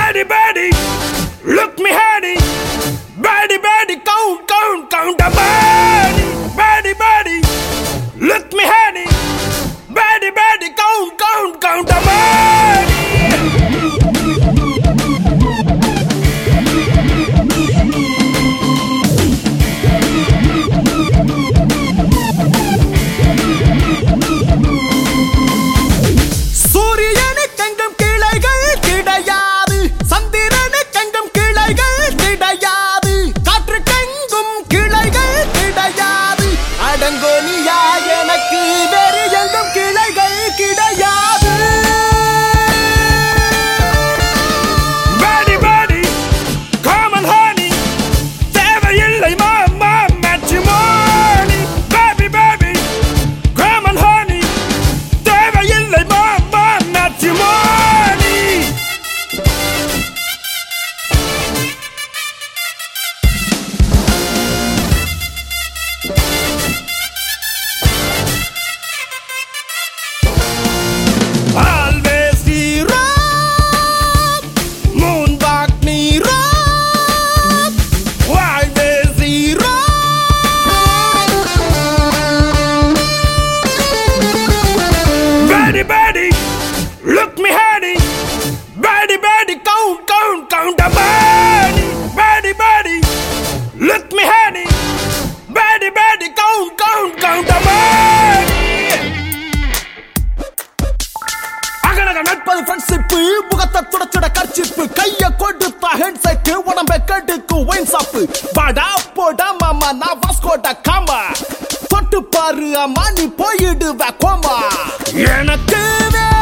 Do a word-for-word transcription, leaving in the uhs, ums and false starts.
Baddie, baddie, look me honey. Baddie, baddie, count, count, count the money. Baddie, baddie, look me honey. Baddie, baddie, count, count, count the money. Baddie, look me honey. Baddie, baddie, count, count, count the money. Baddie, baddie, look me honey. Baddie, baddie, count, count, count the money. அகனக நட்பது friendship முகத்தை துடைச்சிட kerchief கைய கொடுத்தா handshake உடம்பை கெடுக்கும் wine shop வாடா போடா மாமா நான் வாஸ்கோட காமா தொட்டு பாரு அம்மா நீ போயிடுவ கோமா எனக்கு